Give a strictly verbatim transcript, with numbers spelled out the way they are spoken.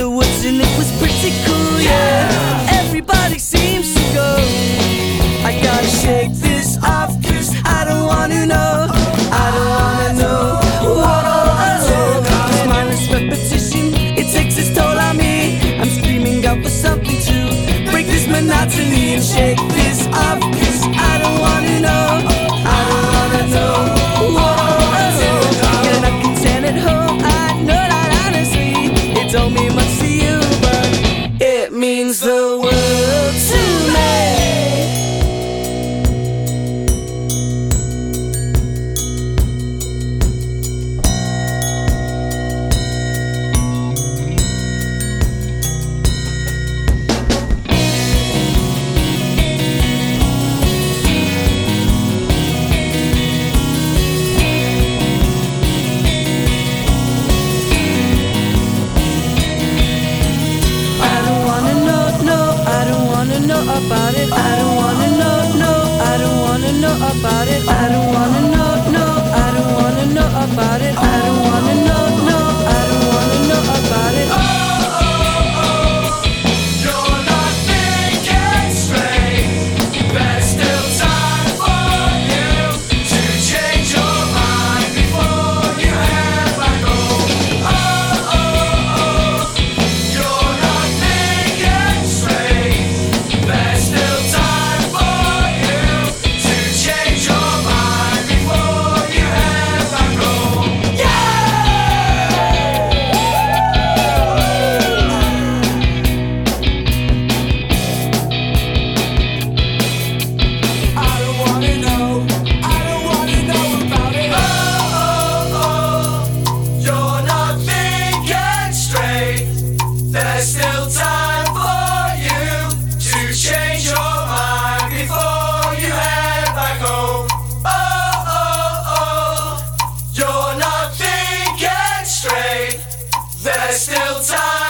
the woods and it was pretty cool, yeah. Everybody seems to go. I gotta shake this off, cause I don't wanna know. I don't wanna know what all I know. This mindless repetition, it takes its toll on me. I'm screaming out for something to break this monotony and shake this off, cause I don't wanna know. I don't wanna know what all I know. You're not content at home, I know that honestly. It don't mean much to you, but it means the world to me. About it, I don't wanna know, no, I don't wanna know about it, I don't wanna know, no, I don't wanna know about it, I don't wanna know, no, I don't wanna know about it. Oh, oh, oh, you're not thinking straight. There's still time for you to change your mind before you head back home. Oh, oh, oh, you're not thinking straight. There's still time for you to change your mind before you head back home. I don't wanna know, I don't wanna know about it. Oh, oh, oh, you're not thinking straight. There's still time for you to change your mind before you head back home. Oh, oh, oh, you're not thinking straight. There's still time.